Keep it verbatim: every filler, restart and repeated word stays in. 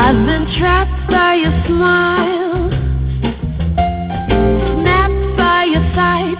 I've been trapped by your smile, snapped by your sight,